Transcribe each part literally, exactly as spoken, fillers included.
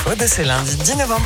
info de ce lundi dix novembre.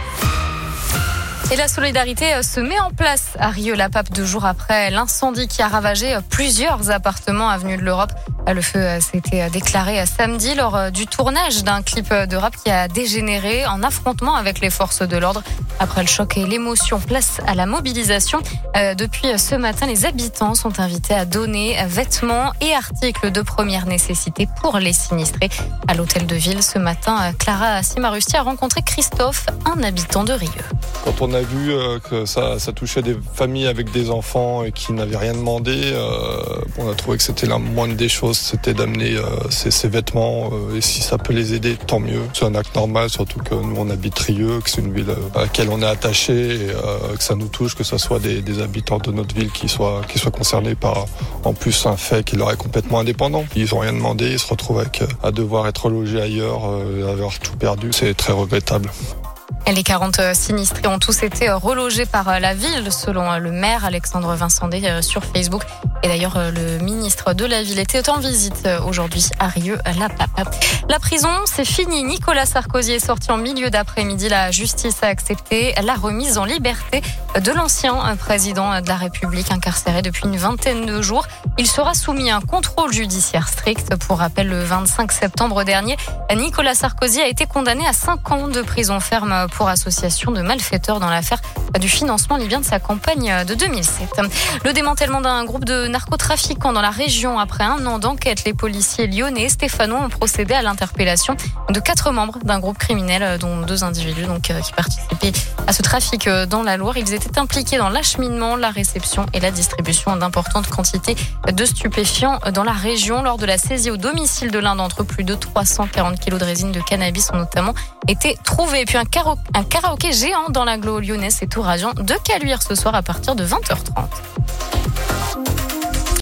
Et la solidarité se met en place à Rieux-la-Pape deux jours après l'incendie qui a ravagé plusieurs appartements avenue de l'Europe. Le feu s'était déclaré samedi lors du tournage d'un clip de rap qui a dégénéré en affrontement avec les forces de l'ordre. Après le choc et l'émotion, place à la mobilisation. Depuis ce matin, les habitants sont invités à donner vêtements et articles de première nécessité pour les sinistrés. À l'hôtel de ville, ce matin, Clara Simarusti a rencontré Christophe, un habitant de Rieux. Quand on a vu que ça, ça touchait des familles avec des enfants et qui n'avaient rien demandé, euh, on a trouvé que c'était la moindre des choses, c'était d'amener euh, ces, ces vêtements euh, et si ça peut les aider, tant mieux. C'est un acte normal, surtout que nous on habite Rieux, que c'est une ville à laquelle on est attaché et euh, que ça nous touche, que ce soit des, des habitants de notre ville qui soient, qui soient concernés par en plus un fait qui leur est complètement indépendant. Ils n'ont rien demandé, ils se retrouvent avec, à devoir être logés ailleurs, euh, avoir tout perdu. C'est très regrettable. Les quarante sinistrés ont tous été relogés par la ville, selon le maire Alexandre Vincendé sur Facebook. Et d'ailleurs, le ministre de la ville était en visite aujourd'hui à Rieux-la-Pape. La prison, c'est fini. Nicolas Sarkozy est sorti en milieu d'après-midi. La justice a accepté la remise en liberté de l'ancien président de la République incarcéré depuis une vingtaine de jours. Il sera soumis à un contrôle judiciaire strict. Pour rappel, le vingt-cinq septembre dernier, Nicolas Sarkozy a été condamné à cinq ans de prison ferme pour association de malfaiteurs dans l'affaire du financement libyen de sa campagne de deux mille sept. Le démantèlement d'un groupe de narcotrafiquants dans la région après un an d'enquête, les policiers lyonnais et stéphanois ont procédé à l'interpellation de quatre membres d'un groupe criminel, dont deux individus donc, qui participaient à ce trafic dans la Loire. Ils étaient impliqués dans l'acheminement, la réception et la distribution d'importantes quantités de stupéfiants dans la région. Lors de la saisie au domicile de l'un d'entre eux, plus de trois cent quarante kilos de résine de cannabis ont notamment été trouvés. Et puis un, karaoké, un karaoké géant dans l'agglo lyonnaise, c'est tout radiant de Caluire ce soir à partir de vingt heures trente.